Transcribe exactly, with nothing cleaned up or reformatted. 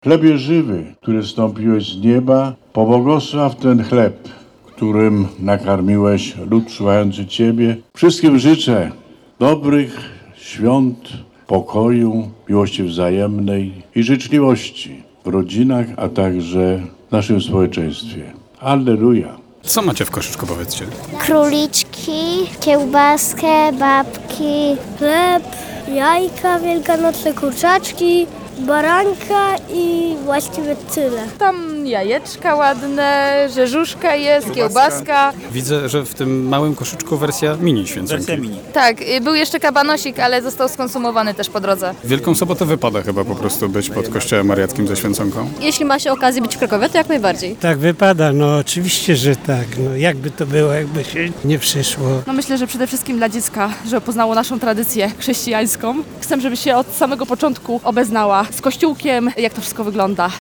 Chlebie żywy, który zstąpiłeś z nieba, pobłogosław ten chleb, którym nakarmiłeś lud słuchający Ciebie. Wszystkim życzę dobrych świąt, pokoju, miłości wzajemnej i życzliwości w rodzinach, a także w naszym społeczeństwie. Alleluja! Co macie w koszyczku, powiedzcie? Króliczki, kiełbaskę, babki, Chleb, jajka wielkanocne, kurczaczki, baranka i właściwie tyle. Tam jajeczka ładne, rzeżuszka jest, kiełbaska. Widzę, że w tym małym koszyczku wersja mini święconki. Wersja mini. Tak, y, był jeszcze kabanosik, ale został skonsumowany też po drodze. W Wielką Sobotę wypada chyba po prostu być pod kościołem mariackim ze święconką. Jeśli ma się okazję być w Krakowie, to jak najbardziej. Tak wypada, no oczywiście, że tak. No jakby to było, jakby się nie przyszło. No myślę, że przede wszystkim dla dziecka, żeby poznało naszą tradycję chrześcijańską. Chcę, żeby się od samego początku obeznała z Kościółkiem, jak to wszystko wygląda.